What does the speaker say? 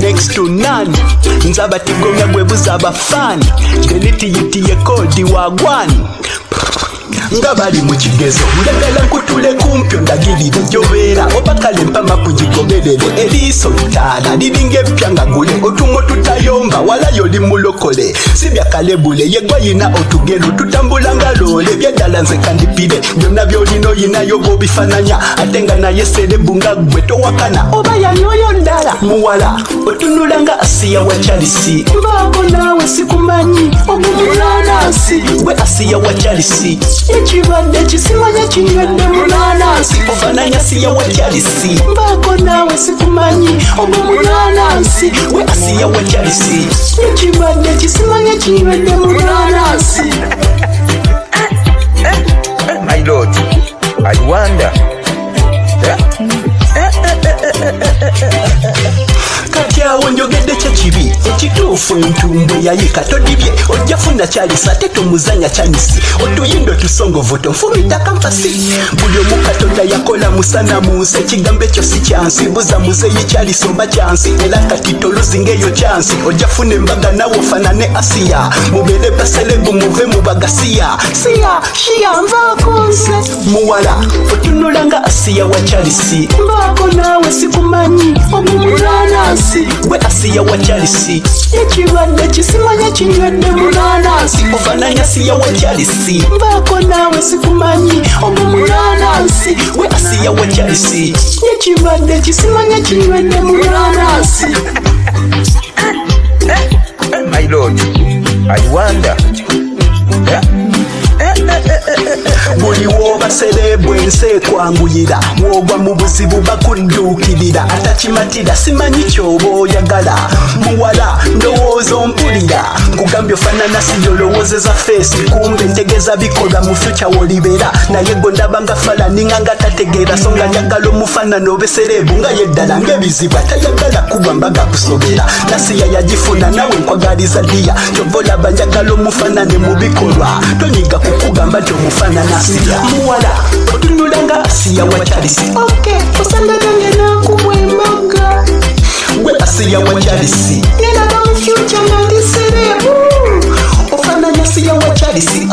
next to none. Nzaba tigomya gwebuza abafani genitiyitiye kodi wagwani nga bali mu kigezo njagala nkutule kumpyo ndagirire gy'obeera oba kale mpama kugigoberere eriiso litaala liringa epya nga gule otumo tutayomba walayo limulokole si bya kalebule yegwa yina otugero tutambula nga loole byaddala nze kandipire byonna byolina oyinayo bw'obifananya ate nga naye serebu nga gwe towakana oba yanyoyo ndala muwala otunula nga Asiya wa Charisi mbaako naawe sikumanyi omumulaanasi gwe Asiya wa Charisi ekibadde kisimanya kinywedde munanasi ofananya Asiya wa Charisi mbaako naawe sikumanyi omumulaanasi gwe Asiya wa Charisi ekibadde kisimanya kinywedde munanasi. My lord, I wonder. Katyawo njogedde kyekibi ekituufu entumbwe yayika todibye ojja funa kyalisa ate tomuzanya kyanisi otuyindo tusongovu tonfumita kampasi buli omu Katonda yakola musana mu nsi ekigambo ekyo si kyansi buza muzeeyi kyalisa oba kyansi era kati toluzinga eyo kyansi ojja funa embaga nawe ofanane Asiya mubeere baselebu muve mu bagasiya siya shiya nvaako nze muwala otunula nga Asiya wa Charisi mbaako naawe sikumanyi omumulaanasi gwe Asiya wa Charisi ekibadde kisimanya kinywedde munanasi ofananya Asiya wa Charisi mbaako naawe sikumanyi omumulaanasi gwe Asiya wa Charisi ekibadde kisimanya kinywedde munanasi. My lord, I wonder. Buli wooba serebu ensi ekwanguyira wogwa mu buzibu bakudduukirira atakimatira simanyi kyoba oyagala muwala ndowooza ompulira nkugambye ofanana siyolowoozeza feesi kumbe ntegeeza bikolwa mu fyuca wolibeera naye go ndaba nga falaninga nga tategeera so nga njagala omufaanana obe serebu nga yeddala ng'ebizibu atayagala kuba mbaga kusobera Asiya yagifuna nawe nkwagaliza ddiya kyova olaba njagala omufaanane mu bikolwa tonyiga kukugamba nti omufaanana Asiya muwala otunula nga Asiya wa Charisi osanga nange nankubwa embaga gwe Asiya wa Charisi nenaba mu fyuca nga ndi serebu ofananya Asiya wa Charisi